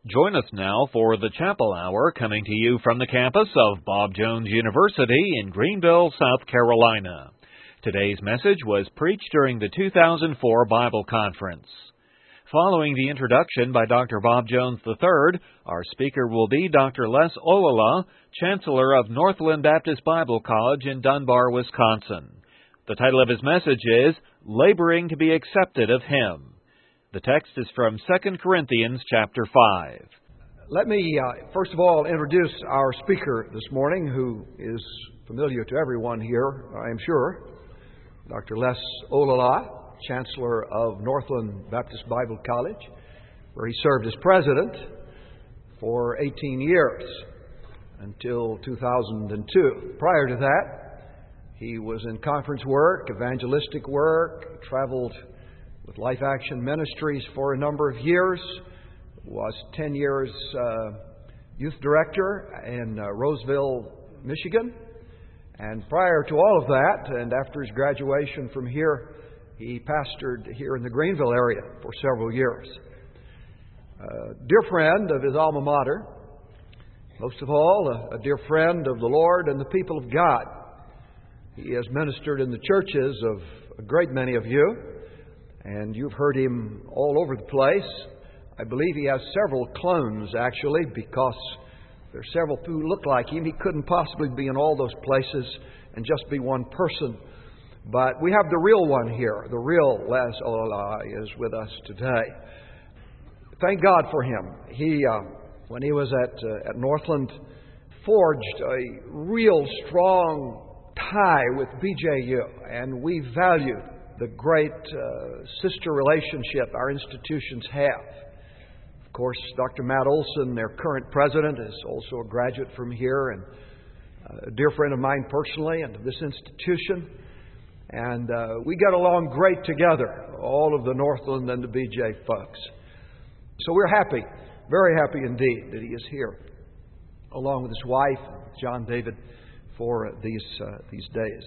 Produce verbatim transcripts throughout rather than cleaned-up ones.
Join us now for the Chapel Hour, coming to you from the campus of Bob Jones University in Greenville, South Carolina. Today's message was preached during the two thousand four Bible Conference. Following the introduction by Doctor Bob Jones the third, our speaker will be Doctor Les Olala, Chancellor of Northland Baptist Bible College in Dunbar, Wisconsin. The title of his message is, Laboring to be Accepted of Him. The text is from Second Corinthians chapter five. Let me, uh, first of all, introduce our speaker this morning, who is familiar to everyone here, I am sure. Doctor Les Olala, Chancellor of Northland Baptist Bible College, where he served as president for eighteen years, until two thousand two. Prior to that, he was in conference work, evangelistic work, traveled with Life Action Ministries for a number of years, was ten years uh, youth director in uh, Roseville, Michigan. And prior to all of that, and after his graduation from here, he pastored here in the Greenville area for several years. Uh, dear friend of his alma mater, most of all, a, a dear friend of the Lord and the people of God. He has ministered in the churches of a great many of you, and you've heard him all over the place. I believe he has several clones, actually, because there are several who look like him. He couldn't possibly be in all those places and just be one person. But we have the real one here. The real Les Olala is with us today. Thank God for him. He, uh, when he was at uh, at Northland, forged a real strong tie with B J U, and we value the great uh, sister relationship our institutions have. Of course, Doctor Matt Olson, their current president, is also a graduate from here and a dear friend of mine personally and of this institution. And uh, we get along great together, all of the Northland and the B J folks. So we're happy, very happy indeed that he is here, along with his wife, John David, for these uh, these days.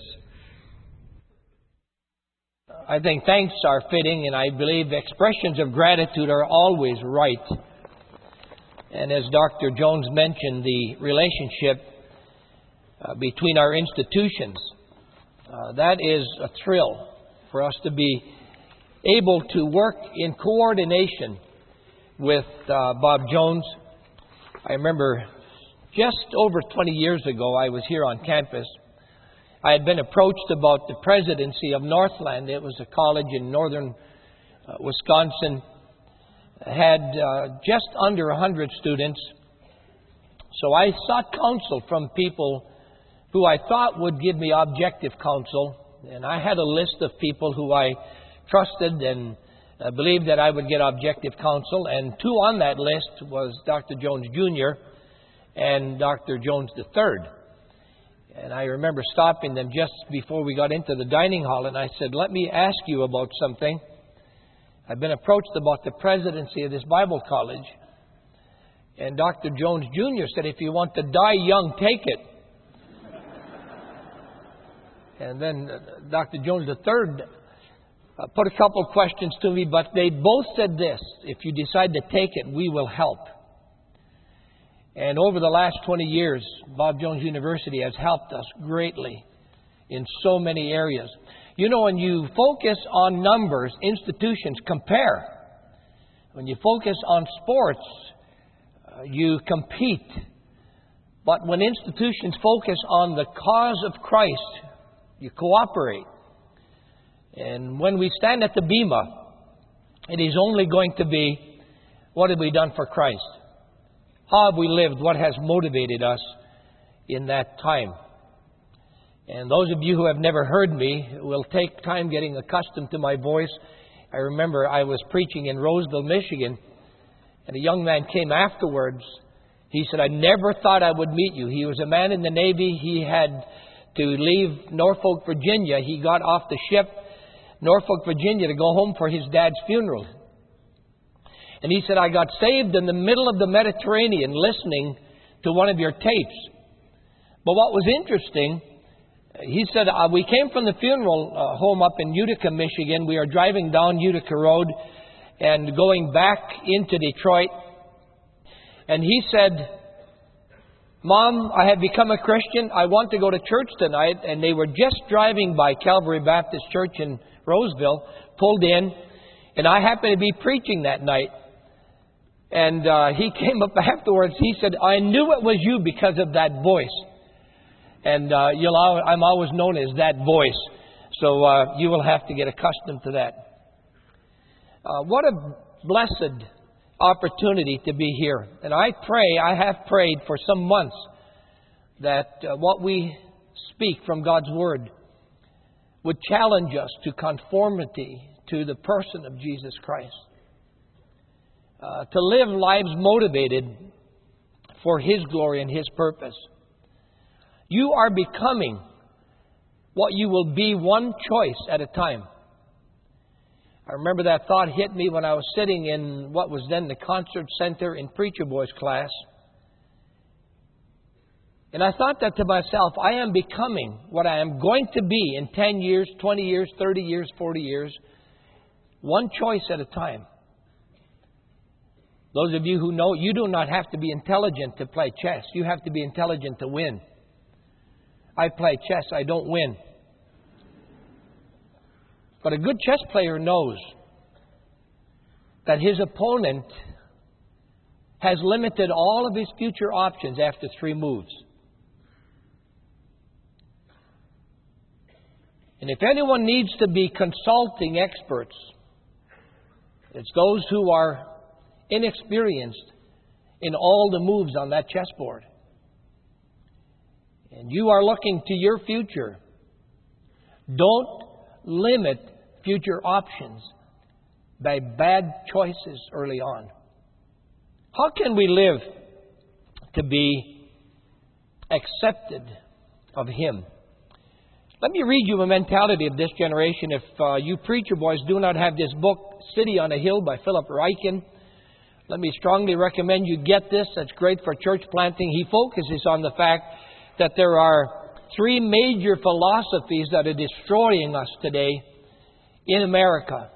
I think thanks are fitting, and I believe expressions of gratitude are always right. And as Doctor Jones mentioned, the relationship uh, between our institutions, uh, that is a thrill for us to be able to work in coordination with uh, Bob Jones. I remember just over twenty years ago, I was here on campus. I had been approached about the presidency of Northland. It was a college in northern uh, Wisconsin. Had uh, just under one hundred students. So I sought counsel from people who I thought would give me objective counsel. And I had a list of people who I trusted and uh, believed that I would get objective counsel. And two on that list was Doctor Jones Junior and Doctor Jones the third. And I remember stopping them just before we got into the dining hall, and I said, let me ask you about something. I've been approached about the presidency of this Bible college. And Doctor Jones Junior said, if you want to die young, take it. And then Doctor Jones the third put a couple of questions to me, but they both said this: if you decide to take it, we will help. And over the last twenty years, Bob Jones University has helped us greatly in so many areas. You know, when you focus on numbers, institutions compare. When you focus on sports, uh, you compete. But when institutions focus on the cause of Christ, you cooperate. And when we stand at the bema, it is only going to be, what have we done for Christ? How have we lived? What has motivated us in that time? And those of you who have never heard me will take time getting accustomed to my voice. I remember I was preaching in Roseville, Michigan, and a young man came afterwards. He said, I never thought I would meet you. He was a man in the Navy. He had to leave Norfolk, Virginia. He got off the ship, Norfolk, Virginia, to go home for his dad's funeral. And he said, I got saved in the middle of the Mediterranean listening to one of your tapes. But what was interesting, he said, uh, we came from the funeral uh, home up in Utica, Michigan. We are driving down Utica Road and going back into Detroit. And he said, Mom, I have become a Christian. I want to go to church tonight. And they were just driving by Calvary Baptist Church in Roseville, pulled in, and I happened to be preaching that night. And uh, he came up afterwards. He said, I knew it was you because of that voice. And uh, you'll al- I'm always known as that voice. So uh, you will have to get accustomed to that. Uh, what a blessed opportunity to be here. And I pray, I have prayed for some months that uh, what we speak from God's Word would challenge us to conformity to the person of Jesus Christ. Uh, to live lives motivated for His glory and His purpose. You are becoming what you will be, one choice at a time. I remember that thought hit me when I was sitting in what was then the concert center in Preacher Boy's class. And I thought that to myself, I am becoming what I am going to be in ten years, twenty years, thirty years, forty years. One choice at a time. Those of you who know, you do not have to be intelligent to play chess. You have to be intelligent to win. I play chess, I don't win. But a good chess player knows that his opponent has limited all of his future options after three moves. And if anyone needs to be consulting experts, it's those who are inexperienced in all the moves on that chessboard. And you are looking to your future. Don't limit future options by bad choices early on. How can we live to be accepted of Him? Let me read you a mentality of this generation. If uh, you preacher boys do not have this book, City on a Hill by Philip Ryken, let me strongly recommend you get this. That's great for church planting. He focuses on the fact that there are three major philosophies that are destroying us today in America.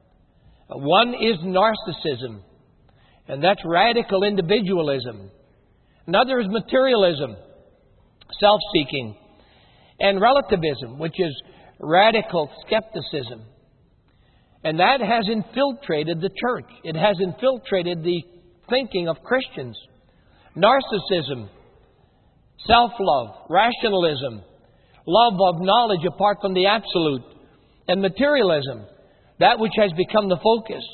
One is narcissism, and that's radical individualism. Another is materialism, self-seeking, and relativism, which is radical skepticism. And that has infiltrated the church. It has infiltrated the thinking of Christians. Narcissism, self-love, rationalism, love of knowledge apart from the absolute, and materialism, that which has become the focus.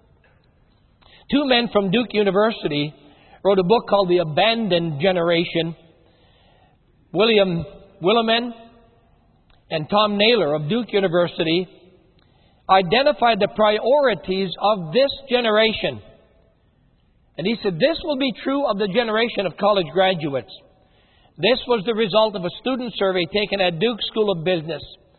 Two men from Duke University wrote a book called The Abandoned Generation. William Williman and Tom Naylor of Duke University identified the priorities of this generation. And he said, this will be true of the generation of college graduates. This was the result of a student survey taken at Duke School of Business.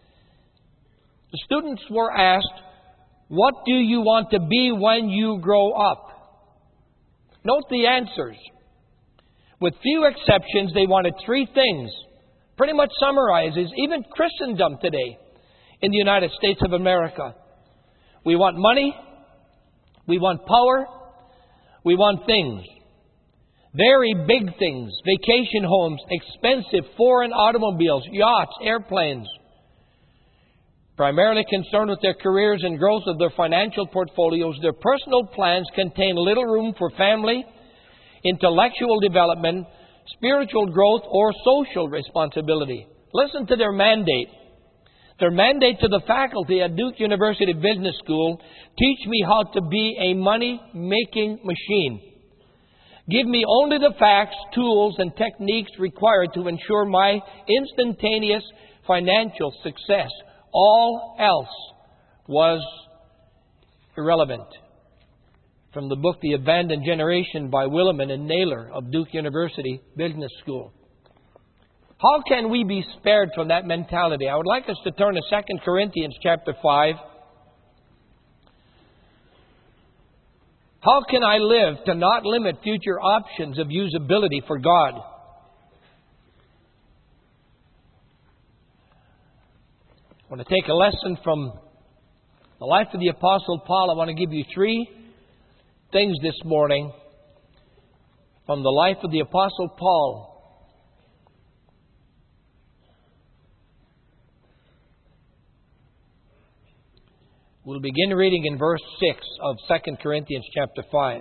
The students were asked, what do you want to be when you grow up? Note the answers. With few exceptions, they wanted three things. Pretty much summarizes even Christendom today in the United States of America. We want money. We want power. We want things. Very big things. Vacation homes, expensive foreign automobiles, yachts, airplanes. Primarily concerned with their careers and growth of their financial portfolios, their personal plans contain little room for family, intellectual development, spiritual growth, or social responsibility. Listen to their mandate. Their mandate to the faculty at Duke University Business School: teach me how to be a money-making machine. Give me only the facts, tools, and techniques required to ensure my instantaneous financial success. All else was irrelevant. From the book The Abandoned Generation by Williman and Naylor of Duke University Business School. How can we be spared from that mentality? I would like us to turn to Second Corinthians chapter five. How can I live to not limit future options of usability for God? I want to take a lesson from the life of the Apostle Paul. I want to give you three things this morning from the life of the Apostle Paul. We'll begin reading in verse six of Second Corinthians chapter five.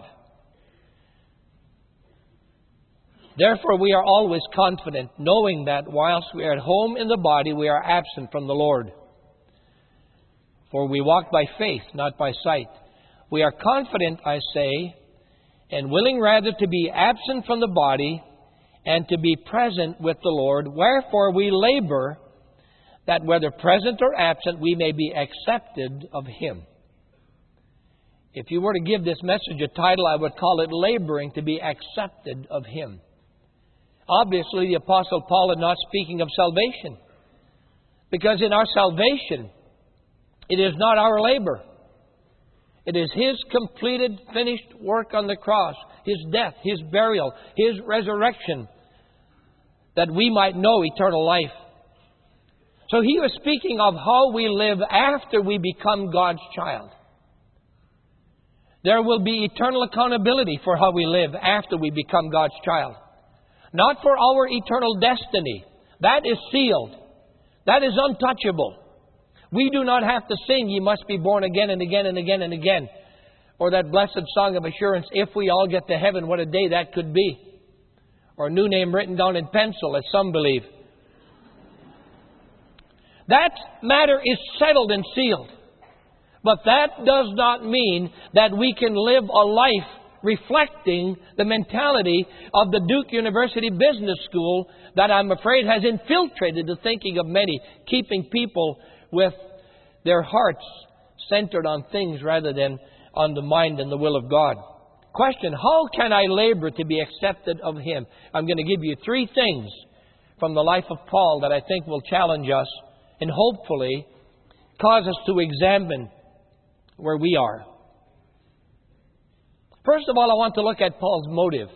Therefore we are always confident, knowing that whilst we are at home in the body, we are absent from the Lord. For we walk by faith, not by sight. We are confident, I say, and willing rather to be absent from the body and to be present with the Lord. Wherefore we labor, that whether present or absent, we may be accepted of Him. If you were to give this message a title, I would call it Laboring to be Accepted of Him. Obviously, the Apostle Paul is not speaking of salvation, because in our salvation, it is not our labor. It is His completed, finished work on the cross, His death, His burial, His resurrection, that we might know eternal life. So he was speaking of how we live after we become God's child. There will be eternal accountability for how we live after we become God's child. Not for our eternal destiny. That is sealed. That is untouchable. We do not have to sing, "Ye must be born again and again and again and again." Or that blessed song of assurance, "If we all get to heaven, what a day that could be." Or a new name written down in pencil, as some believe. That matter is settled and sealed. But that does not mean that we can live a life reflecting the mentality of the Duke University Business School that I'm afraid has infiltrated the thinking of many, keeping people with their hearts centered on things rather than on the mind and the will of God. Question: how can I labor to be accepted of Him? I'm going to give you three things from the life of Paul that I think will challenge us and hopefully cause us to examine where we are. First of all, I want to look at Paul's motive.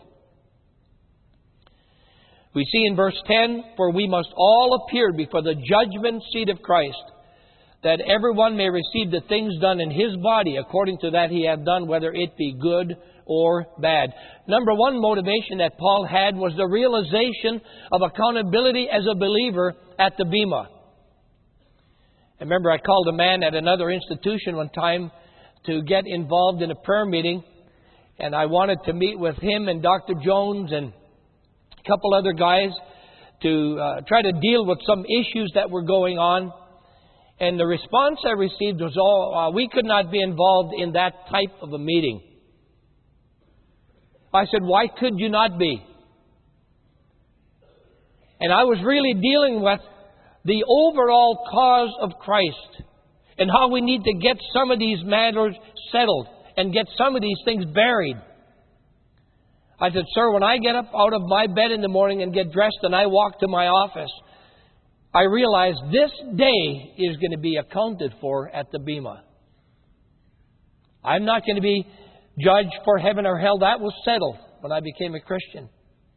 We see in verse ten, "For we must all appear before the judgment seat of Christ, that everyone may receive the things done in his body according to that he hath done, whether it be good or bad." Number one motivation that Paul had was the realization of accountability as a believer at the Bema. I remember I called a man at another institution one time to get involved in a prayer meeting, and I wanted to meet with him and Doctor Jones and a couple other guys to uh, try to deal with some issues that were going on. And the response I received was, oh, uh, we could not be involved in that type of a meeting. I said, why could you not be? And I was really dealing with the overall cause of Christ and how we need to get some of these matters settled and get some of these things buried. I said, sir, when I get up out of my bed in the morning and get dressed and I walk to my office, I realize this day is going to be accounted for at the Bema. I'm not going to be judged for heaven or hell. That was settled when I became a Christian.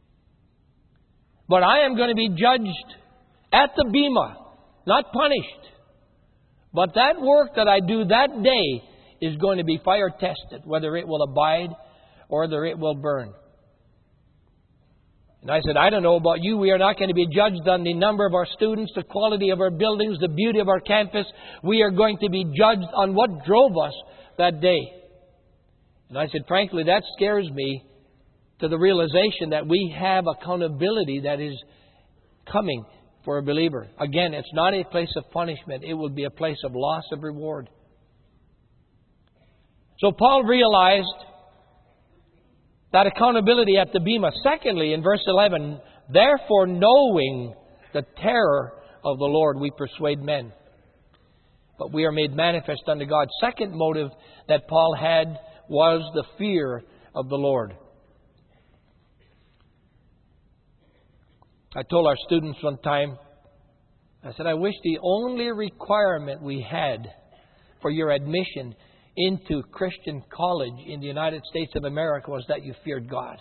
But I am going to be judged at the Bema, not punished. But that work that I do that day is going to be fire tested, whether it will abide or whether it will burn. And I said, I don't know about you. We are not going to be judged on the number of our students, the quality of our buildings, the beauty of our campus. We are going to be judged on what drove us that day. And I said, frankly, that scares me to the realization that we have accountability that is coming for a believer. Again, it's not a place of punishment. It will be a place of loss of reward. So Paul realized that accountability at the Bema. Secondly, in verse eleven, therefore knowing the terror of the Lord, we persuade men, but we are made manifest unto God. Second motive that Paul had was the fear of the Lord. I told our students one time, I said, I wish the only requirement we had for your admission into Christian college in the United States of America was that you feared God.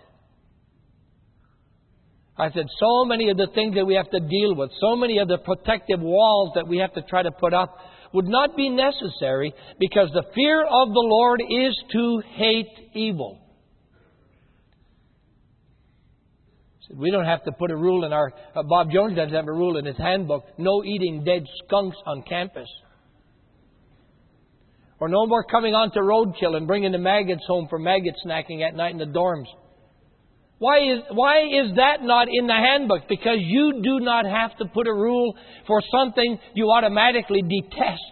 I said, so many of the things that we have to deal with, so many of the protective walls that we have to try to put up would not be necessary, because the fear of the Lord is to hate evil. We don't have to put a rule in our... Uh, Bob Jones doesn't have a rule in his handbook. No eating dead skunks on campus. Or no more coming onto roadkill and bringing the maggots home for maggot snacking at night in the dorms. Why is, why is that not in the handbook? Because you do not have to put a rule for something you automatically detest.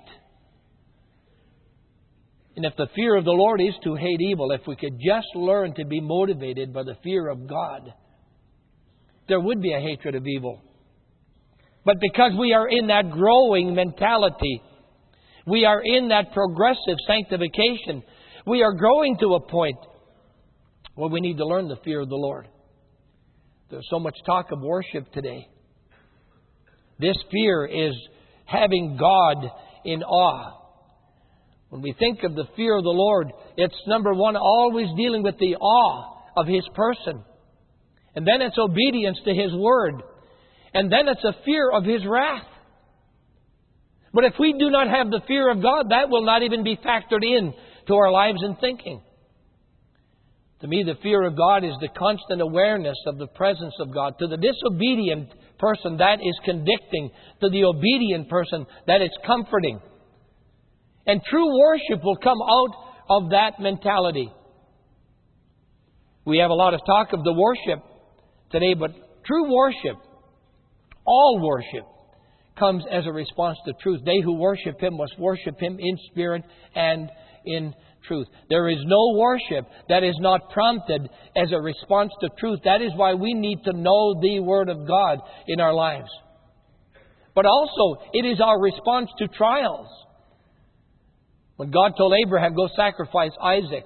And if the fear of the Lord is to hate evil, if we could just learn to be motivated by the fear of God, there would be a hatred of evil. But because we are in that growing mentality, we are in that progressive sanctification, we are growing to a point where we need to learn the fear of the Lord. There's so much talk of worship today. This fear is having God in awe. When we think of the fear of the Lord, it's number one, always dealing with the awe of His person. And then it's obedience to His word. And then it's a fear of His wrath. But if we do not have the fear of God, that will not even be factored in to our lives and thinking. To me, the fear of God is the constant awareness of the presence of God. To the disobedient person, that is convicting. To the obedient person, that is comforting. And true worship will come out of that mentality. We have a lot of talk of the worship today, but true worship, all worship, comes as a response to truth. They who worship Him must worship Him in spirit and in truth. There is no worship that is not prompted as a response to truth. That is why we need to know the Word of God in our lives. But also, it is our response to trials. When God told Abraham, go sacrifice Isaac,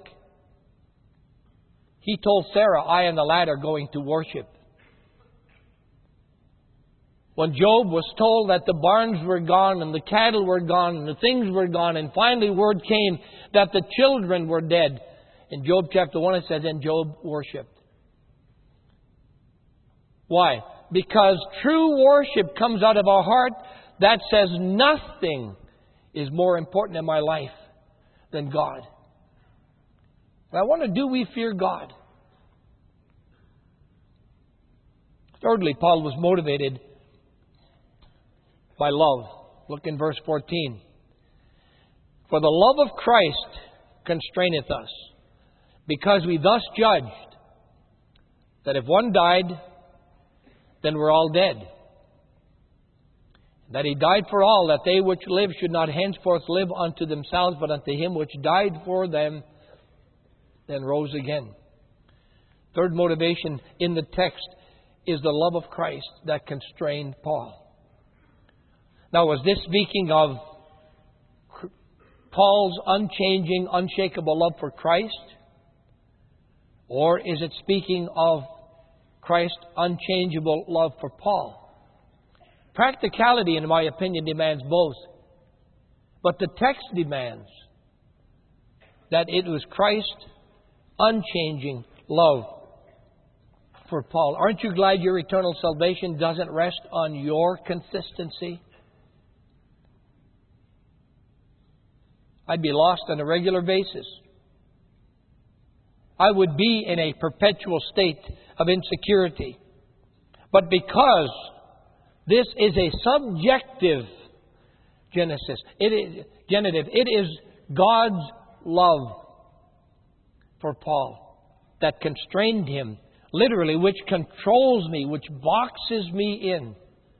He told Sarah, I and the lad are going to worship. When Job was told that the barns were gone and the cattle were gone and the things were gone, and finally word came that the children were dead. In Job chapter one it says, and Job worshipped. Why? Because true worship comes out of a heart that says nothing is more important in my life than God. And I wonder, do we fear God? Thirdly, Paul was motivated by love. Look in verse fourteen. For the love of Christ constraineth us, because we thus judged that if one died, then we're all dead. That He died for all, that they which live should not henceforth live unto themselves, but unto Him which died for them, then rose again. Third motivation in the text is the love of Christ that constrained Paul. Now, was this speaking of Paul's unchanging, unshakable love for Christ? Or is it speaking of Christ's unchangeable love for Paul? Practicality, in my opinion, demands both. But the text demands that it was Christ's unchanging love for Paul. Aren't you glad your eternal salvation doesn't rest on your consistency? I'd be lost on a regular basis. I would be in a perpetual state of insecurity. But because this is a subjective Genesis, it is genitive, it is God's love for Paul that constrained him, literally, which controls me, which boxes me in.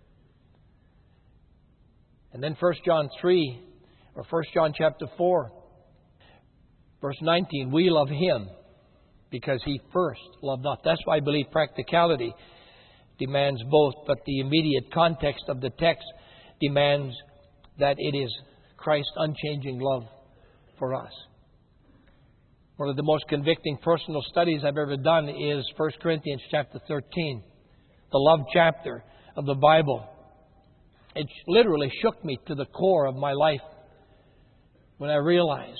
And then First John three, or First John chapter four, verse nineteen, we love Him because He first loved us. That's why I believe practicality demands both, but the immediate context of the text demands that it is Christ's unchanging love for us. One of the most convicting personal studies I've ever done is First Corinthians chapter thirteen, the love chapter of the Bible. It literally shook me to the core of my life when I realized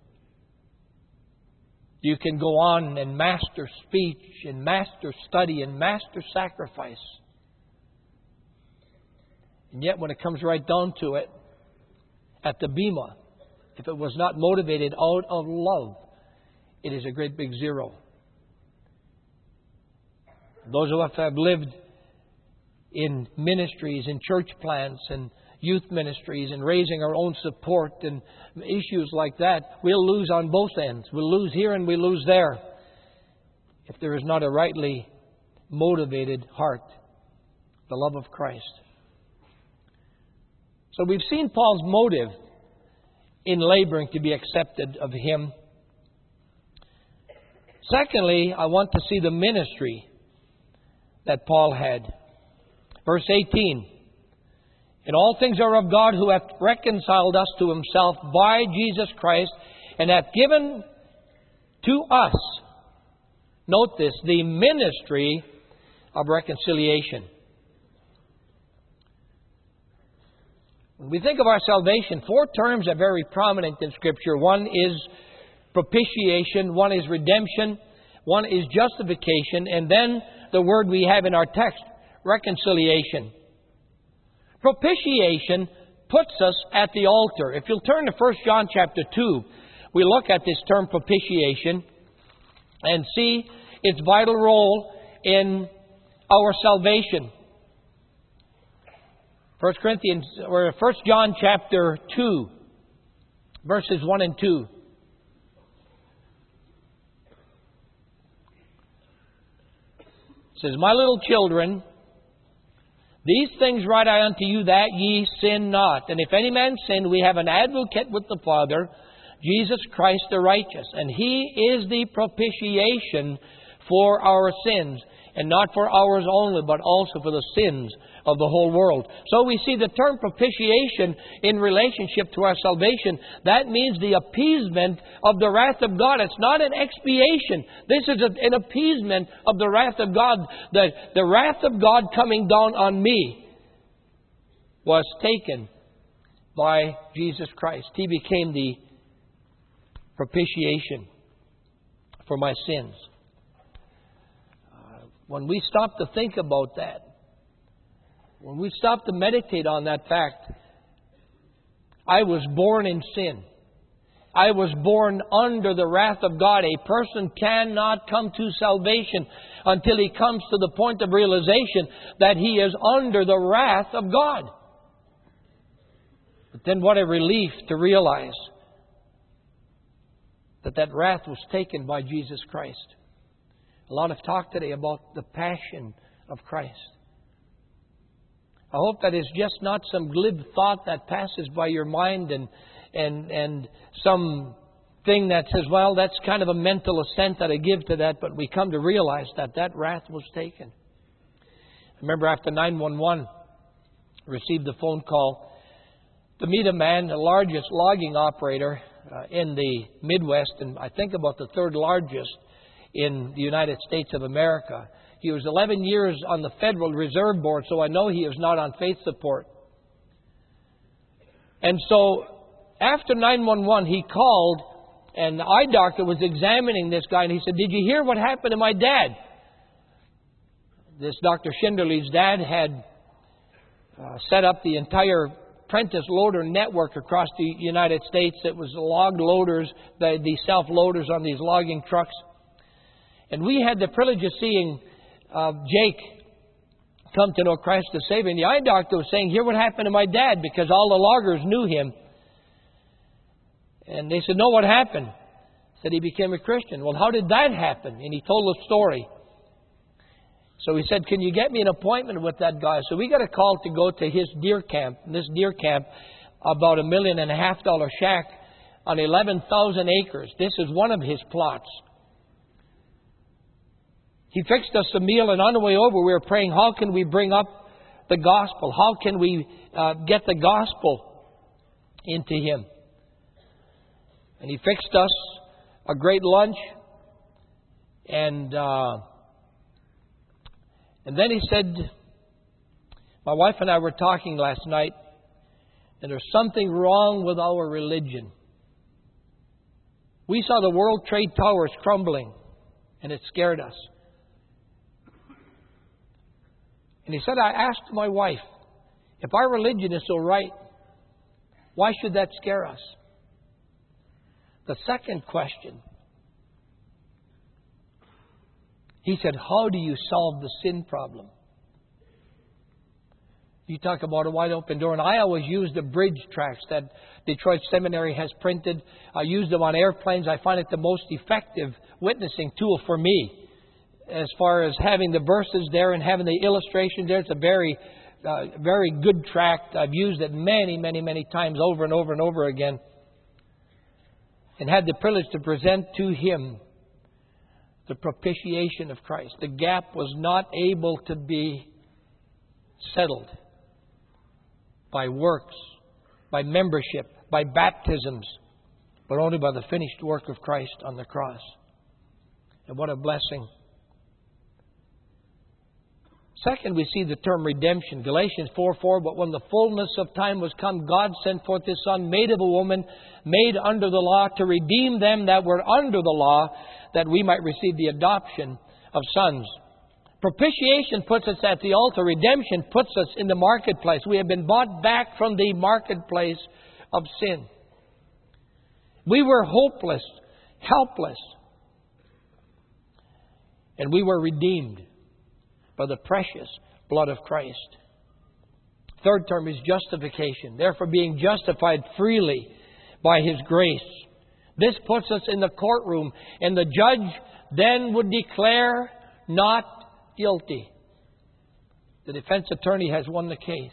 you can go on and master speech and master study and master sacrifice. And yet when it comes right down to it, at the Bema, if it was not motivated out of love, it is a great big zero. Those of us who have lived in ministries, in church plants, and youth ministries, and raising our own support and issues like that, we'll lose on both ends. We'll lose here and we lose there if there is not a rightly motivated heart, the love of Christ. So we've seen Paul's motive in laboring to be accepted of Him. Secondly, I want to see the ministry that Paul had. Verse eighteen. And all things are of God, who hath reconciled us to Himself by Jesus Christ, and hath given to us, note this, the ministry of reconciliation. When we think of our salvation, four terms are very prominent in Scripture. One is propitiation, one is redemption, one is justification, and then the word we have in our text, reconciliation. Propitiation puts us at the altar. If you'll turn to First John chapter two, we look at this term propitiation and see its vital role in our salvation. First Corinthians or First John chapter two, verses one and two. It says, My little children, these things write I unto you, that ye sin not. And if any man sin, we have an advocate with the Father, Jesus Christ the righteous. And He is the propitiation for our sins, and not for ours only, but also for the sins of the whole world. So we see the term propitiation in relationship to our salvation. That means the appeasement of the wrath of God. It's not an expiation. This is an appeasement of the wrath of God. The, the wrath of God coming down on me was taken by Jesus Christ. He became the propitiation for my sins. Uh, when we stop to think about that, when we stop to meditate on that fact, I was born in sin. I was born under the wrath of God. A person cannot come to salvation until he comes to the point of realization that he is under the wrath of God. But then what a relief to realize that that wrath was taken by Jesus Christ. A lot of talk today about the passion of Christ. I hope that is just not some glib thought that passes by your mind and and and some thing that says, well, that's kind of a mental assent that I give to that, but we come to realize that that wrath was taken. I remember after nine one one, received a phone call to meet a man, the largest logging operator uh, in the Midwest, and I think about the third largest in the United States of America. He was eleven years on the Federal Reserve Board, so I know he is not on faith support. And so after nine one one, he called, and the eye doctor was examining this guy, and he said, did you hear what happened to my dad? This Doctor Schinderly's dad had uh, set up the entire apprentice loader network across the United States. It was log loaders, the, the self-loaders on these logging trucks. And we had the privilege of seeing Uh, Jake come to know Christ as Savior. And the eye doctor was saying, hear what happened to my dad, because all the loggers knew him. And they said, no, what happened? Said he became a Christian. Well, how did that happen? And he told the story. So he said, can you get me an appointment with that guy? So we got a call to go to his deer camp. And this deer camp, about a million and a half dollar shack on eleven thousand acres. This is one of his plots. He fixed us a meal, and on the way over we were praying, how can we bring up the gospel? How can we uh, get the gospel into him? And he fixed us a great lunch. And uh, and then he said, my wife and I were talking last night, and there's something wrong with our religion. We saw the World Trade Towers crumbling, and it scared us. And he said, I asked my wife, if our religion is so right, why should that scare us? The second question He said, how do you solve the sin problem? You talk about a wide open door. And I always use the bridge tracts that Detroit Seminary has printed. I use them on airplanes. I find it the most effective witnessing tool for me. As far as having the verses there and having the illustration there, it's a very, uh, very good tract. I've used it many, many, many times over and over and over again. And had the privilege to present to him the propitiation of Christ. The gap was not able to be settled by works, by membership, by baptisms, but only by the finished work of Christ on the cross. And what a blessing. Second, we see the term redemption. Galatians four four, but when the fullness of time was come, God sent forth His Son, made of a woman, made under the law, to redeem them that were under the law, that we might receive the adoption of sons. Propitiation puts us at the altar. Redemption puts us in the marketplace. We have been bought back from the marketplace of sin. We were hopeless, helpless, and we were redeemed by the precious blood of Christ. Third term is justification. Therefore, being justified freely by His grace. This puts us in the courtroom, and the judge then would declare not guilty. The defense attorney has won the case.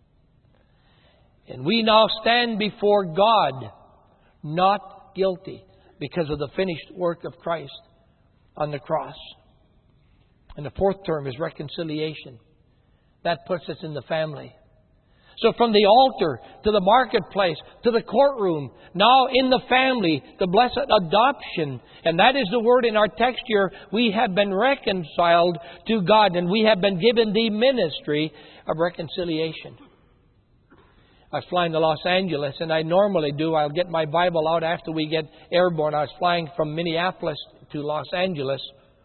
And we now stand before God not guilty because of the finished work of Christ on the cross. And the fourth term is reconciliation. That puts us in the family. So from the altar to the marketplace to the courtroom, now in the family, the blessed adoption. And that is the word in our text here. We have been reconciled to God, and we have been given the ministry of reconciliation. I was flying to Los Angeles, and I normally do. I'll get my Bible out after we get airborne. I was flying from Minneapolis to Los Angeles.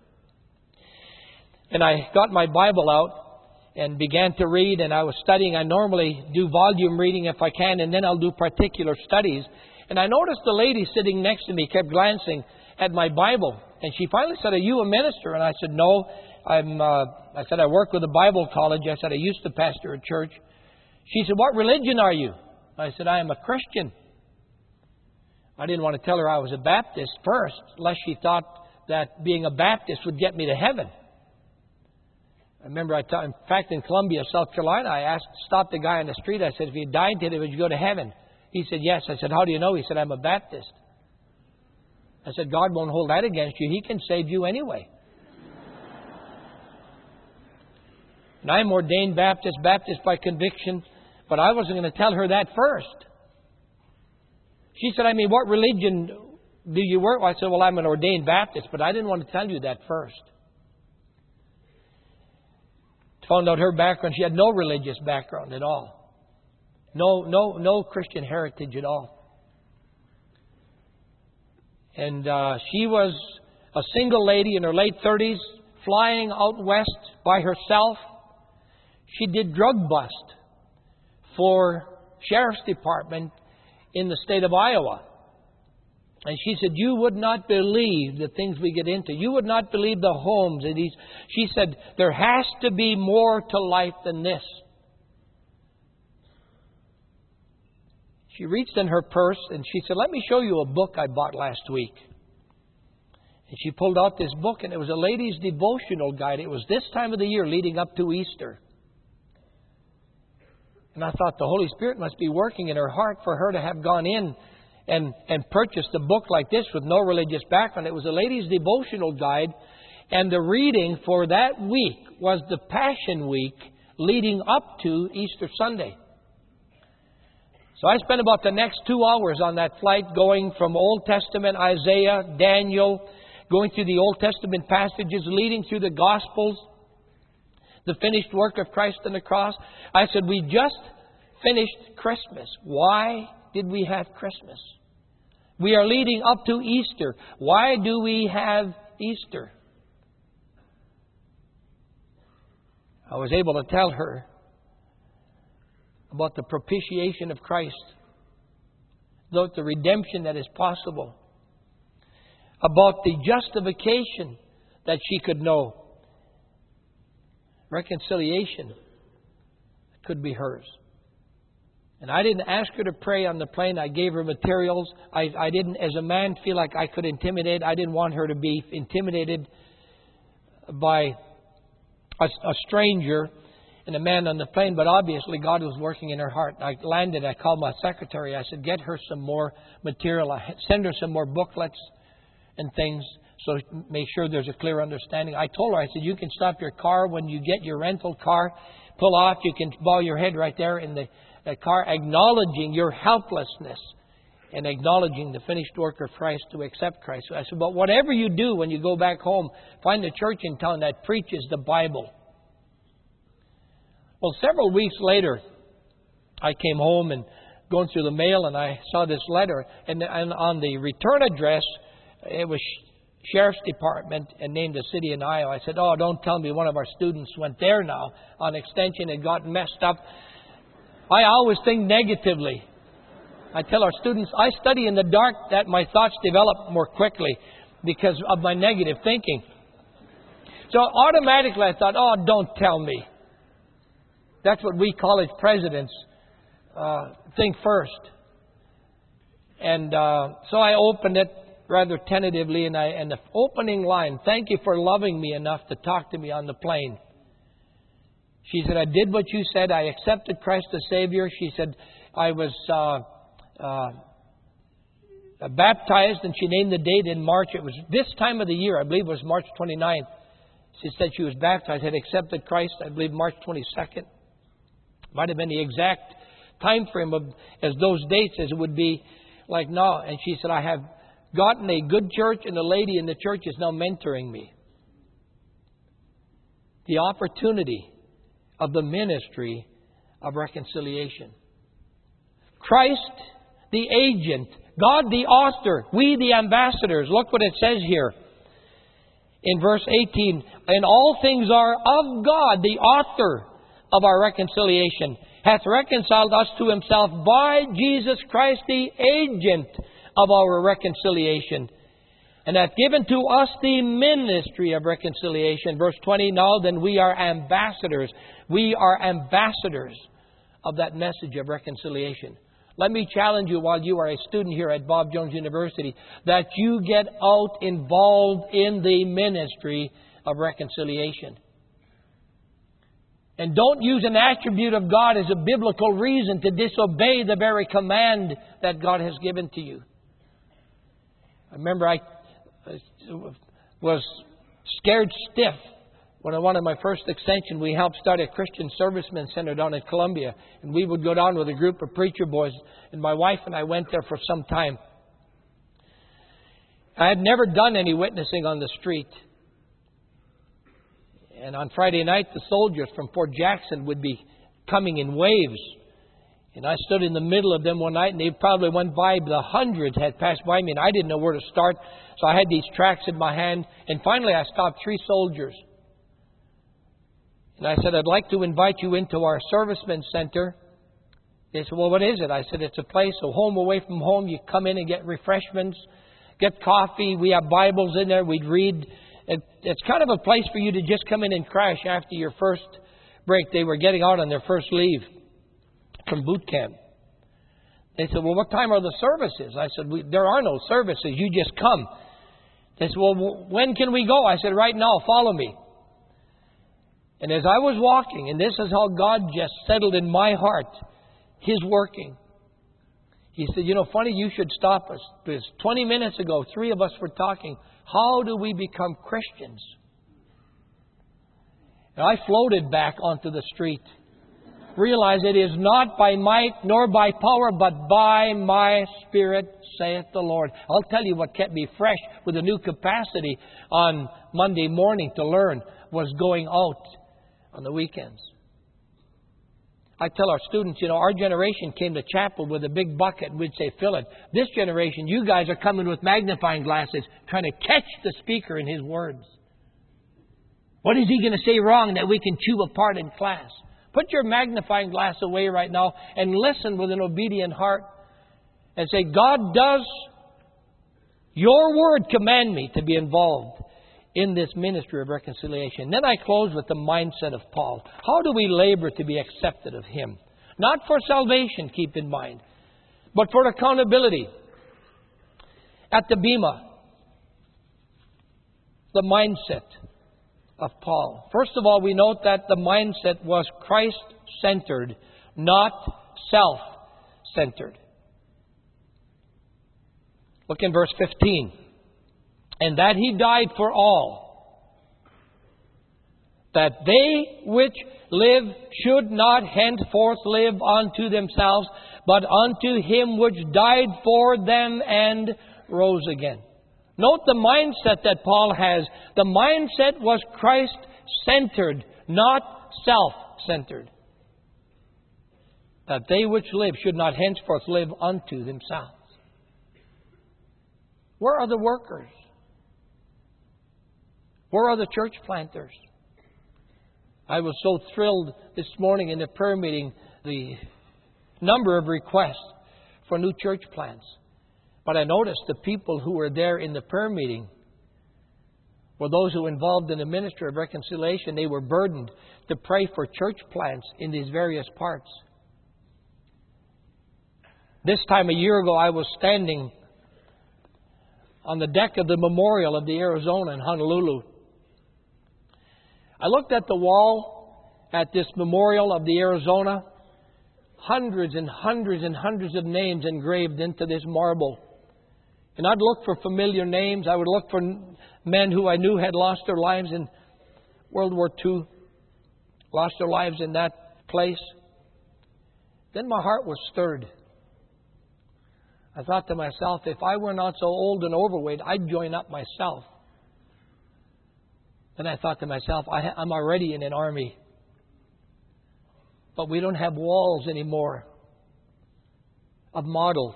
And I got my Bible out and began to read, and I was studying. I normally do volume reading if I can, and then I'll do particular studies. And I noticed the lady sitting next to me kept glancing at my Bible. And she finally said, "Are you a minister?" And I said, "No, I'm. Uh, I said, I work with a Bible college." I said, "I used to pastor a church." She said, "What religion are you?" I said, "I am a Christian." I didn't want to tell her I was a Baptist first, lest she thought that being a Baptist would get me to heaven. I remember, I ta- in fact, in Columbia, South Carolina, I asked, stopped the guy on the street. I said, "If you died today, would you go to heaven?" He said, "Yes." I said, "How do you know?" He said, "I'm a Baptist." I said, "God won't hold that against you. He can save you anyway." And I'm ordained Baptist, Baptist by conviction, but I wasn't going to tell her that first. She said, "I mean, what religion do you work?" I said, "Well, I'm an ordained Baptist," but I didn't want to tell you that first. Found out her background. She had no religious background at all. No, no, no Christian heritage at all. And uh, she was a single lady in her late thirties, flying out west by herself. She did drug bust for Sheriff's Department in the state of Iowa. And she said, "You would not believe the things we get into. You would not believe the homes." And these. She said, "There has to be more to life than this." She reached in her purse and she said, "Let me show you a book I bought last week." And she pulled out this book, and it was a lady's devotional guide. It was this time of the year leading up to Easter. And I thought the Holy Spirit must be working in her heart for her to have gone in and, and purchased a book like this with no religious background. It was a lady's devotional guide, and the reading for that week was the Passion Week leading up to Easter Sunday. So I spent about the next two hours on that flight going from Old Testament, Isaiah, Daniel, going through the Old Testament passages, leading through the Gospels, the finished work of Christ on the cross. I said, we just finished Christmas. Why did we have Christmas? We are leading up to Easter. Why do we have Easter? I was able to tell her about the propitiation of Christ, about the redemption that is possible, about the justification that she could know. Reconciliation could be hers. And I didn't ask her to pray on the plane. I gave her materials. I, I didn't, as a man, feel like I could intimidate. I didn't want her to be intimidated by a, a stranger and a man on the plane. But obviously, God was working in her heart. I landed. I called my secretary. I said, get her some more material. I send her some more booklets and things, so make sure there's a clear understanding. I told her, I said, you can stop your car when you get your rental car, pull off. You can bow your head right there in the the car, acknowledging your helplessness and acknowledging the finished work of Christ to accept Christ. So I said, but whatever you do when you go back home, find a church in town that preaches the Bible. Well, several weeks later, I came home and going through the mail, and I saw this letter. And, and on the return address, it was Sheriff's Department and named a city in Iowa. I said, oh, don't tell me one of our students went there now on extension and got messed up. I always think negatively. I tell our students, I study in the dark that my thoughts develop more quickly because of my negative thinking. So automatically I thought, oh, don't tell me. That's what we college presidents uh, think first. And uh, so I opened it rather tentatively, and, I, and the opening line, thank you for loving me enough to talk to me on the plane. She said, I did what you said. I accepted Christ as Savior. She said, I was uh, uh, baptized, and she named the date in March. It was this time of the year. I believe it was March twenty-ninth. She said she was baptized, had accepted Christ, I believe March twenty-second. Might have been the exact time frame of as those dates as it would be like now. And she said, I have gotten a good church, and the lady in the church is now mentoring me. The opportunity of the ministry of reconciliation. Christ, the agent. God, the author. We, the ambassadors. Look what it says here in verse eighteen. And all things are of God, the author of our reconciliation, hath reconciled us to himself by Jesus Christ, the agent of our reconciliation, and hath given to us the ministry of reconciliation. Verse twenty, now then we are ambassadors. We are ambassadors of that message of reconciliation. Let me challenge you while you are a student here at Bob Jones University that you get out involved in the ministry of reconciliation. And don't use an attribute of God as a biblical reason to disobey the very command that God has given to you. I remember I was scared stiff when I wanted my first extension. We helped start a Christian Servicemen Center down in Columbia. And we would go down with a group of preacher boys. And my wife and I went there for some time. I had never done any witnessing on the street. And on Friday night, the soldiers from Fort Jackson would be coming in waves. And I stood in the middle of them one night, and they probably went by, the hundreds had passed by me, and I didn't know where to start. So I had these tracts in my hand, and finally I stopped three soldiers. And I said, I'd like to invite you into our Servicemen Center. They said, well, what is it? I said, it's a place, a home away from home. You come in and get refreshments, get coffee. We have Bibles in there. We'd read. It, it's kind of a place for you to just come in and crash after your first break. They were getting out on their first leave from boot camp. They said, well, what time are the services? I said, we, there are no services. You just come. They said, well, when can we go? I said, right now, follow me. And as I was walking, and this is how God just settled in my heart His working. He said, you know, funny you should stop us. Because twenty minutes ago, three of us were talking. How do we become Christians? And I floated back onto the street. Realized it is not by might nor by power, but by my Spirit, saith the Lord. I'll tell you what kept me fresh with a new capacity on Monday morning to learn was going out on the weekends. I tell our students, you know, our generation came to chapel with a big bucket and we'd say, fill it. This generation, you guys are coming with magnifying glasses trying to catch the speaker in his words. What is he going to say wrong that we can chew apart in class? Put your magnifying glass away right now and listen with an obedient heart and say, God, does your word command me to be involved in this ministry of reconciliation. Then I close with the mindset of Paul. How do we labor to be accepted of Him? Not for salvation, keep in mind, but for accountability. At the Bema, the mindset of Paul. First of all, we note that the mindset was Christ-centered, not self-centered. Look in verse fifteen. And that He died for all, that they which live should not henceforth live unto themselves, but unto Him which died for them and rose again. Note the mindset that Paul has. The mindset was Christ-centered, not self-centered. That they which live should not henceforth live unto themselves. Where are the workers? Where are the church planters? I was so thrilled this morning in the prayer meeting, the number of requests for new church plants. But I noticed the people who were there in the prayer meeting were those who were involved in the ministry of reconciliation. They were burdened to pray for church plants in these various parts. This time a year ago, I was standing on the deck of the memorial of the Arizona in Honolulu. I looked at the wall at this memorial of the Arizona. Hundreds and hundreds and hundreds of names engraved into this marble. And I'd look for familiar names. I would look for men who I knew had lost their lives in World War Two, lost their lives in that place. Then my heart was stirred. I thought to myself, if I were not so old and overweight, I'd join up myself. Then I thought to myself, I ha- I'm already in an army. But we don't have walls anymore of models.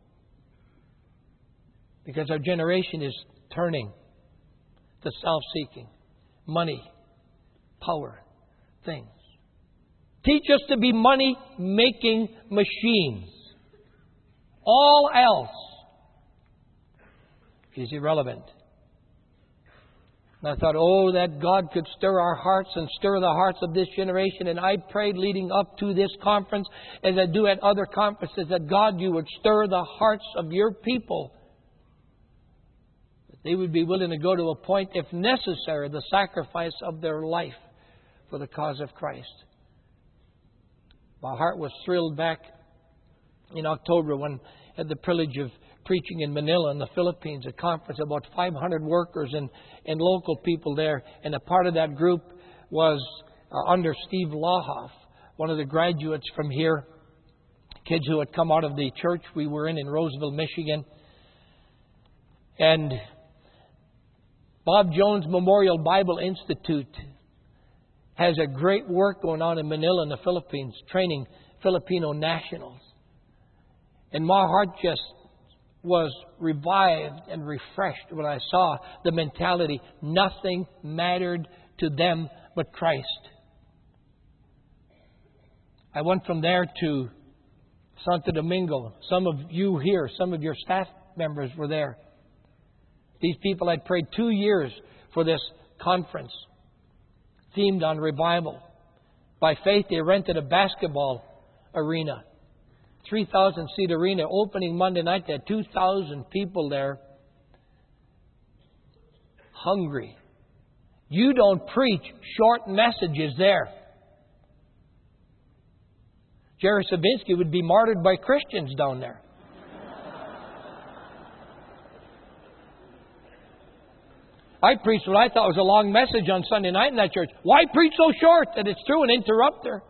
Because our generation is turning to self-seeking, money, power, things. Teach us to be money-making machines. All else is irrelevant. And I thought, oh, that God could stir our hearts and stir the hearts of this generation. And I prayed leading up to this conference, as I do at other conferences, that God, You would stir the hearts of Your people. That they would be willing to go to a point, if necessary, the sacrifice of their life for the cause of Christ. My heart was thrilled back in October when I had the privilege of preaching in Manila in the Philippines, a conference, about five hundred workers and, and local people there. And a part of that group was uh, under Steve Lahoff, one of the graduates from here, kids who had come out of the church we were in in Roseville, Michigan. And Bob Jones Memorial Bible Institute has a great work going on in Manila in the Philippines, training Filipino nationals. And my heart just was revived and refreshed when I saw the mentality. Nothing mattered to them but Christ. I went from there to Santo Domingo. Some of you here, some of your staff members were there. These people had prayed two years for this conference, themed on revival. By faith, they rented a basketball arena. three thousand seat arena. Opening Monday night, they had two thousand people there. Hungry. You don't preach short messages there. Jerry Sabinsky would be martyred by Christians down there. I preached what I thought was a long message on Sunday night in that church. Why preach so short? That it's true, an interrupter.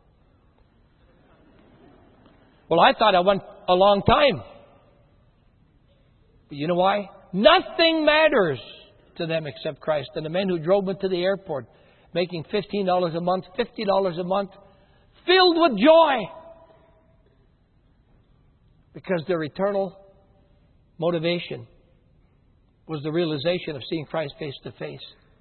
Well, I thought I went a long time. But you know why? Nothing matters to them except Christ. And the men who drove me to the airport, making fifteen dollars a month, fifty dollars a month, filled with joy. Because their eternal motivation was the realization of seeing Christ face to face.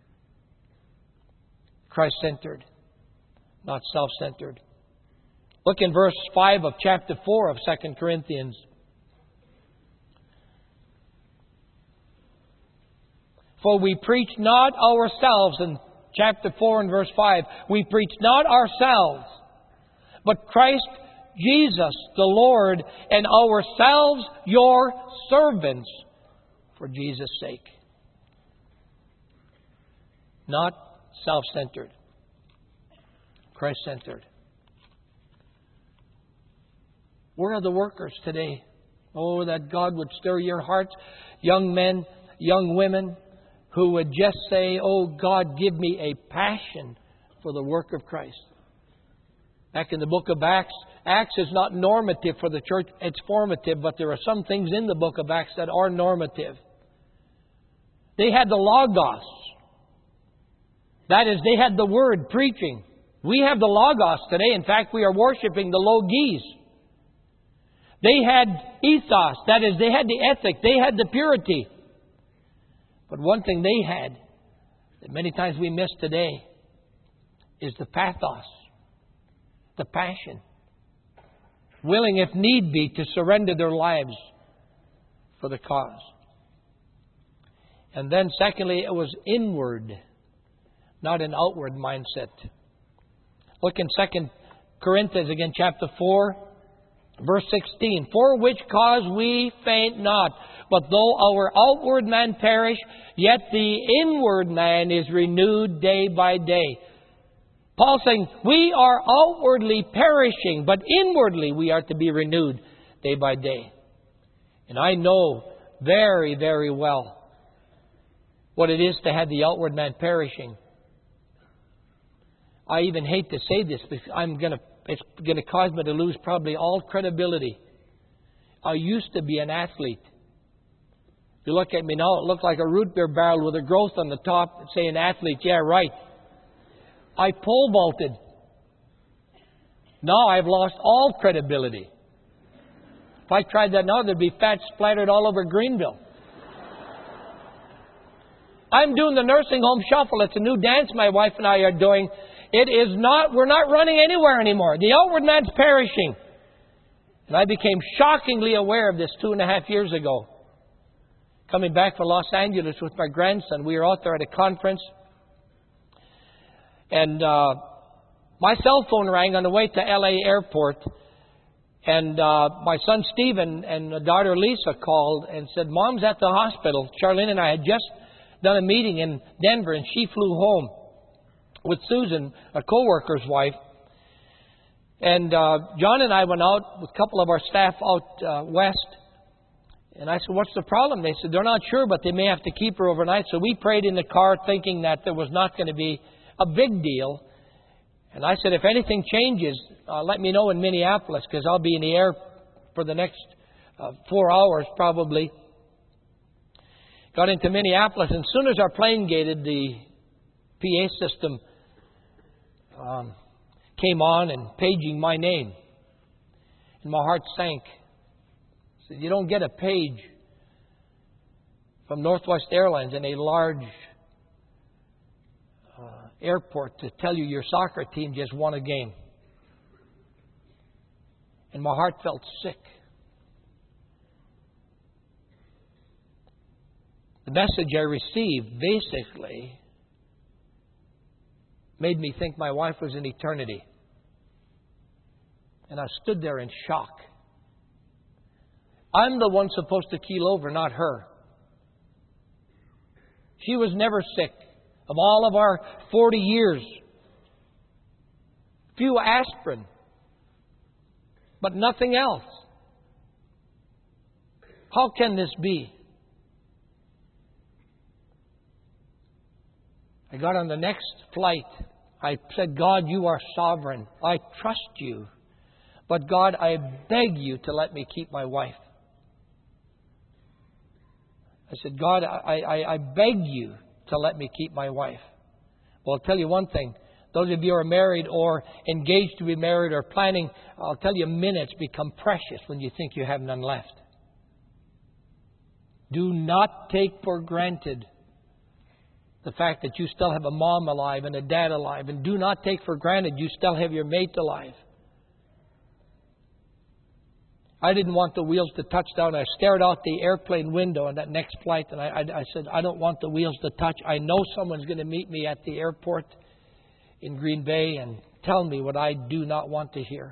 Christ-centered, not self-centered. Look in verse five of chapter four of Second Corinthians. For we preach not ourselves, in chapter four and verse five, we preach not ourselves, but Christ Jesus the Lord, and ourselves your servants for Jesus' sake. Not self-centered, Christ-centered. Where are the workers today? Oh, that God would stir your hearts, young men, young women, who would just say, oh, God, give me a passion for the work of Christ. Back in the book of Acts, Acts is not normative for the church, it's formative, but there are some things in the book of Acts that are normative. They had the Logos. That is, they had the Word preaching. We have the Logos today. In fact, we are worshiping the Logos. They had ethos. That is, they had the ethic. They had the purity. But one thing they had that many times we miss today is the pathos, the passion. Willing, if need be, to surrender their lives for the cause. And then secondly, it was inward, not an outward mindset. Look in Second Corinthians again, chapter four, verse sixteen. For which cause we faint not, but though our outward man perish, yet the inward man is renewed day by day. Paul saying, we are outwardly perishing, but inwardly we are to be renewed day by day. And I know very, very well what it is to have the outward man perishing. I even hate to say this, because I'm gonna, it's going to cause me to lose probably all credibility. I used to be an athlete. If you look at me now, it looks like a root beer barrel with a growth on the top saying athlete. Yeah, right. I pole vaulted. Now I've lost all credibility. If I tried that now, there'd be fat splattered all over Greenville. I'm doing the nursing home shuffle. It's a new dance my wife and I are doing. It is not, we're not running anywhere anymore. The outward man's perishing. And I became shockingly aware of this two and a half years ago. Coming back from Los Angeles with my grandson, we were out there at a conference. And uh, my cell phone rang on the way to L A airport. And uh, my son Stephen and daughter Lisa called and said, Mom's at the hospital. Charlene and I had just done a meeting in Denver, and she flew home with Susan, a co-worker's wife. And uh, John and I went out with a couple of our staff out uh, west. And I said, what's the problem? They said, they're not sure, but they may have to keep her overnight. So we prayed in the car thinking that there was not going to be a big deal. And I said, if anything changes, uh, let me know in Minneapolis, because I'll be in the air for the next uh, four hours probably. Got into Minneapolis, and as soon as our plane gated, the P A system um, came on and paging my name. And my heart sank. I said, you don't get a page from Northwest Airlines in a large uh, airport to tell you your soccer team just won a game. And my heart felt sick. The message I received basically made me think my wife was in eternity. And I stood there in shock. I'm the one supposed to keel over, not her. She was never sick. Of all of our forty years, few aspirin, but nothing else. How can this be? I got on the next flight. I said, God, you are sovereign. I trust you. But God, I beg you to let me keep my wife. I said, God, I, I, I beg you to let me keep my wife. Well, I'll tell you one thing. Those of you who are married or engaged to be married or planning, I'll tell you, minutes become precious when you think you have none left. Do not take for granted the fact that you still have a mom alive and a dad alive. And do not take for granted you still have your mate alive. I didn't want the wheels to touch down. I stared out the airplane window on that next flight, and I, I, I said, I don't want the wheels to touch. I know someone's going to meet me at the airport in Green Bay and tell me what I do not want to hear.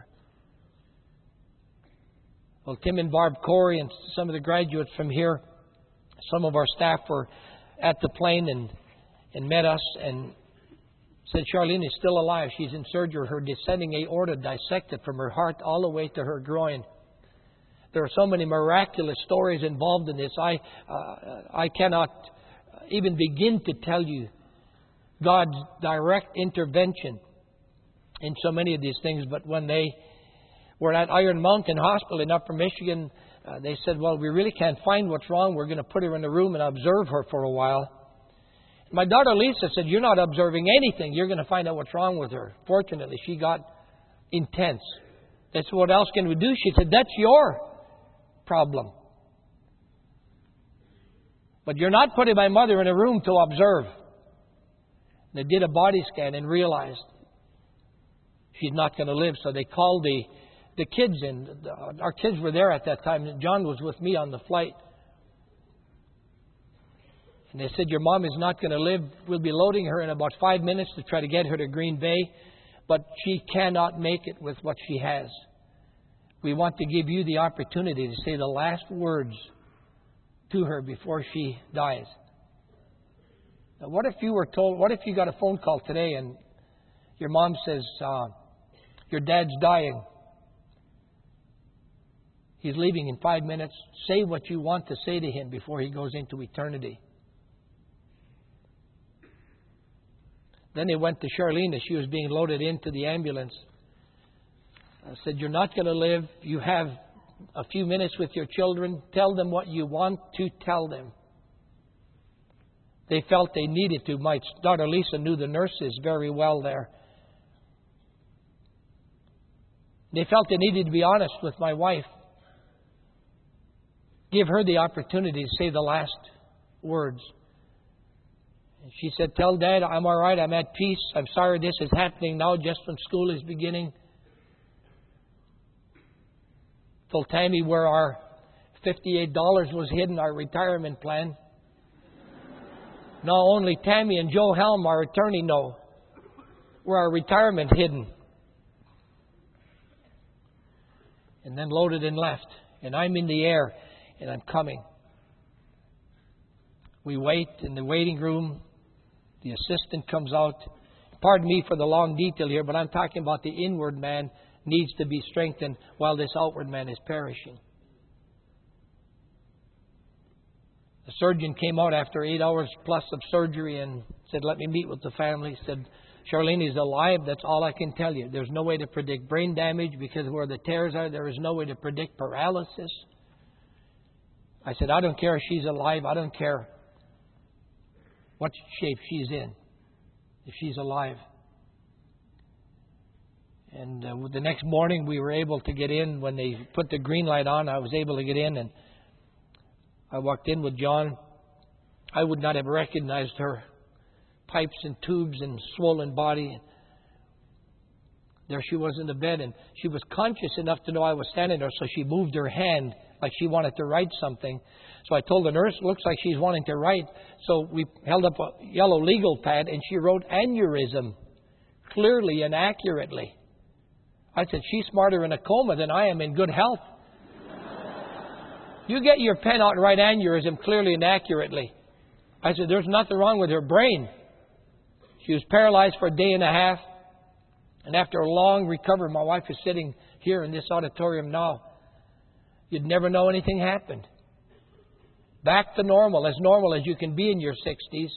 Well, Tim and Barb Corey and some of the graduates from here, some of our staff were at the plane and, and met us and said, Charlene is still alive. She's in surgery. Her descending aorta dissected from her heart all the way to her groin. There are so many miraculous stories involved in this. I uh, I cannot even begin to tell you God's direct intervention in so many of these things. But when they were at Iron Mountain Hospital in Upper Michigan, uh, they said, well, we really can't find what's wrong. We're going to put her in a room and observe her for a while. My daughter Lisa said, you're not observing anything. You're going to find out what's wrong with her. Fortunately, she got intense. They said, what else can we do? She said, that's your problem. But you're not putting my mother in a room to observe. They did a body scan and realized she's not going to live. So they called the, the kids in. Our kids were there at that time. John was with me on the flight. And they said, your mom is not going to live. We'll be loading her in about five minutes to try to get her to Green Bay. But she cannot make it with what she has. We want to give you the opportunity to say the last words to her before she dies. Now, what if you were told, what if you got a phone call today and your mom says, uh, your dad's dying. He's leaving in five minutes. Say what you want to say to him before he goes into eternity. Then they went to Charlene as she was being loaded into the ambulance. I said, you're not going to live. You have a few minutes with your children. Tell them what you want to tell them. They felt they needed to. My daughter Lisa knew the nurses very well there. They felt they needed to be honest with my wife. Give her the opportunity to say the last words. And she said, tell Dad I'm all right. I'm at peace. I'm sorry this is happening now just when school is beginning. Told Tammy where our fifty-eight dollars was hidden, our retirement plan. Now only Tammy and Joe Helm, our attorney, know where our retirement hidden. And then loaded and left. And I'm in the air and I'm coming. We wait in the waiting room. The assistant comes out. Pardon me for the long detail here, but I'm talking about the inward man needs to be strengthened while this outward man is perishing. The surgeon came out after eight hours plus of surgery and said, let me meet with the family. He said, Charlene is alive. That's all I can tell you. There's no way to predict brain damage because where the tears are, there is no way to predict paralysis. I said, I don't care if she's alive. I don't care what shape she's in, if she's alive. And uh, the next morning we were able to get in. When they put the green light on, I was able to get in. And I walked in with John. I would not have recognized her. Pipes and tubes and swollen body. There she was in the bed. And she was conscious enough to know I was standing there. So she moved her hand like she wanted to write something. So I told the nurse, looks like she's wanting to write. So we held up a yellow legal pad and she wrote aneurysm clearly and accurately. I said, she's smarter in a coma than I am in good health. You get your pen out and write aneurysm clearly and accurately. I said, there's nothing wrong with her brain. She was paralyzed for a day and a half. And after a long recovery, my wife is sitting here in this auditorium now. You'd never know anything happened. Back to normal, as normal as you can be in your sixties.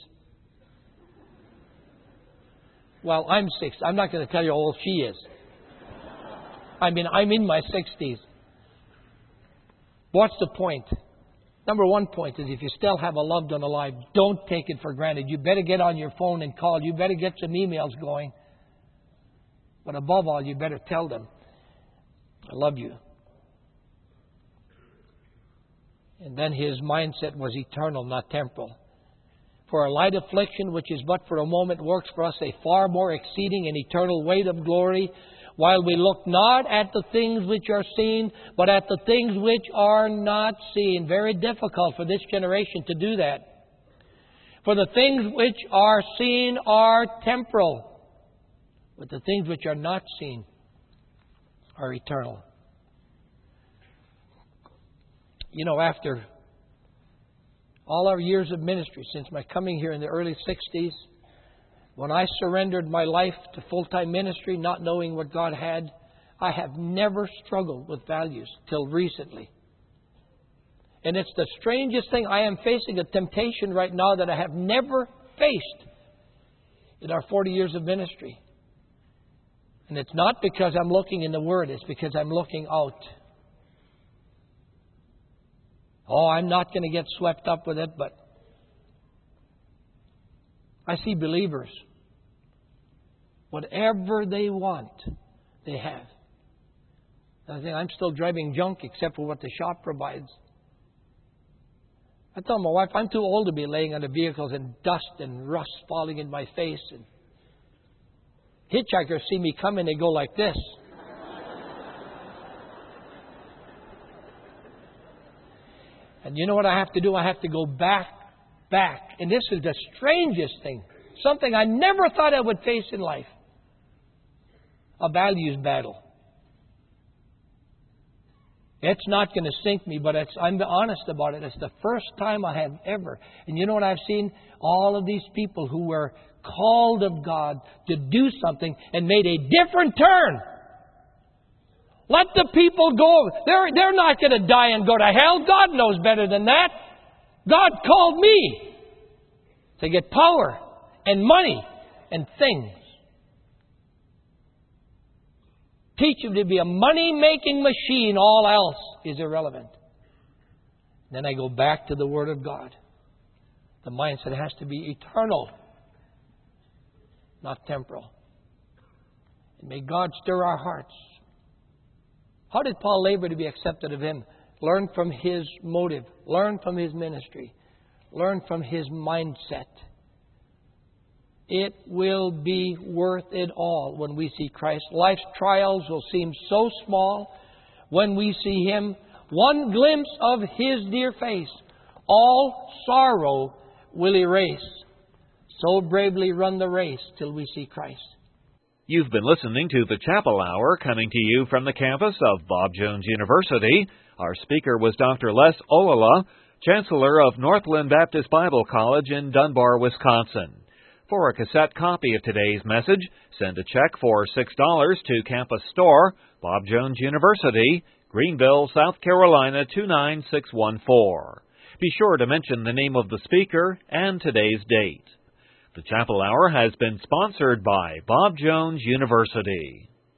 Well, I'm sixty. I'm not going to tell you how old she is. I mean, I'm in my sixties. What's the point? Number one point is if you still have a loved one alive, don't take it for granted. You better get on your phone and call. You better get some emails going. But above all, you better tell them, I love you. And then his mindset was eternal, not temporal. For a light affliction, which is but for a moment, works for us a far more exceeding and eternal weight of glory, while we look not at the things which are seen, but at the things which are not seen. Very difficult for this generation to do that. For the things which are seen are temporal, but the things which are not seen are eternal. You know, after all our years of ministry, since my coming here in the early sixties, when I surrendered my life to full-time ministry, not knowing what God had, I have never struggled with values till recently. And it's the strangest thing. I am facing a temptation right now that I have never faced in our forty years of ministry. And it's not because I'm looking in the Word, it's because I'm looking out. Oh, I'm not going to get swept up with it, but I see believers. Whatever they want, they have. And I think I'm still driving junk except for what the shop provides. I tell my wife, I'm too old to be laying on the vehicles and dust and rust falling in my face. And hitchhikers see me coming, they go like this. And you know what I have to do? I have to go back, back. And this is the strangest thing. Something I never thought I would face in life. A values battle. It's not going to sink me, but it's, I'm honest about it. It's the first time I have ever. And you know what I've seen? All of these people who were called of God to do something and made a different turn. Let the people go. They're, they're not going to die and go to hell. God knows better than that. God called me to get power and money and things. Teach them to be a money-making machine. All else is irrelevant. Then I go back to the Word of God. The mindset has to be eternal, not temporal. And may God stir our hearts. How did Paul labor to be accepted of Him? Learn from his motive. Learn from his ministry. Learn from his mindset. It will be worth it all when we see Christ. Life's trials will seem so small when we see Him. One glimpse of His dear face, all sorrow will erase. So bravely run the race till we see Christ. You've been listening to the Chapel Hour, coming to you from the campus of Bob Jones University. Our speaker was Doctor Les Olala, Chancellor of Northland Baptist Bible College in Dunbar, Wisconsin. For a cassette copy of today's message, send a check for six dollars to Campus Store, Bob Jones University, Greenville, South Carolina two nine six one four. Be sure to mention the name of the speaker and today's date. The Chapel Hour has been sponsored by Bob Jones University.